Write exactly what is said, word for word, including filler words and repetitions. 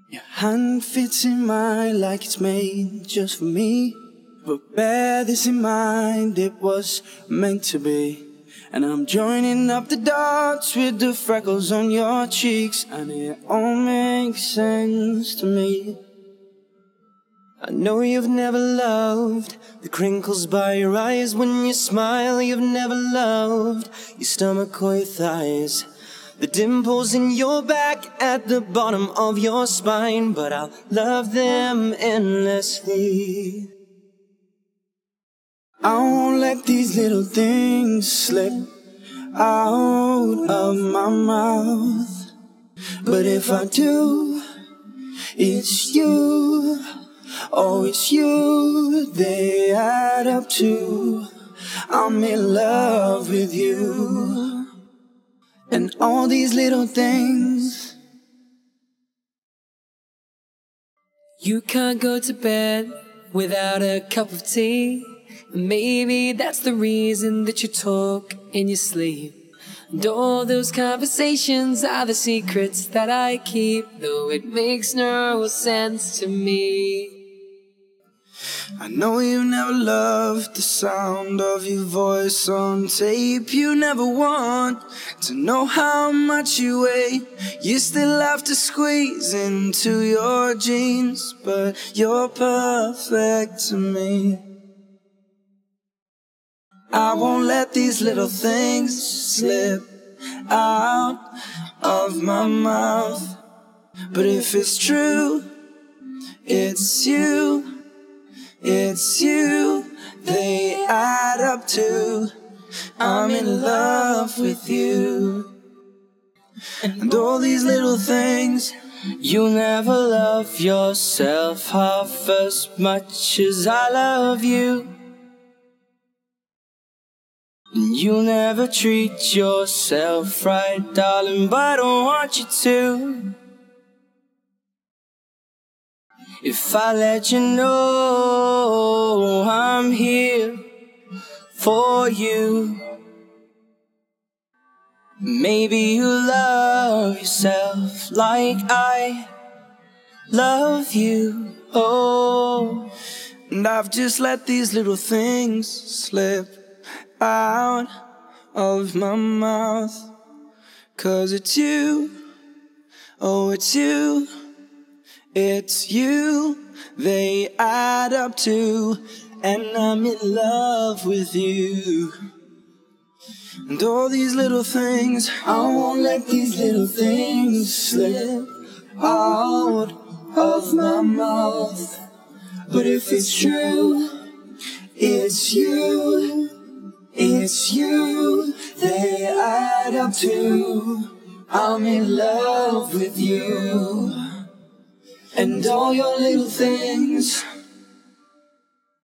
Your hand fits in mine like it's made just for me. But bear this in mind, it was meant to be. And I'm joining up the dots with the freckles on your cheeks, and it all makes sense to me. I know you've never loved the crinkles by your eyes when you smile. You've never loved your stomach or your thighs, the dimples in your back at the bottom of your spine. But I'll love them endlessly. I won't let these little things slip out of my mouth. But if I do, it's you. Oh, it's you, they add up to I'm in love with you. And all these little things. You can't go to bed without a cup of tea. Maybe that's the reason that you talk in your sleep. And all those conversations are the secrets that I keep, though it makes no sense to me. I know you never loved the sound of your voice on tape. You never want to know how much you weigh. You still have to squeeze into your jeans, but you're perfect to me. I won't let these little things slip out of my mouth. But if it's true, it's you. It's you, they add up to I'm in love with you. And all these little things. You'll never love yourself half as much as I love you. And you'll never treat yourself right, darling, but I don't want you to. If I let you know I'm here for you, maybe you'll love yourself like I love you. Oh, and I've just let these little things slip out of my mouth. 'Cause it's you, oh it's you. It's you, they add up to, and I'm in love with you. And all these little things, I won't let these little things slip out of my mouth. But if it's true, it's you, it's you, they add up to, I'm in love with you. And all your little things.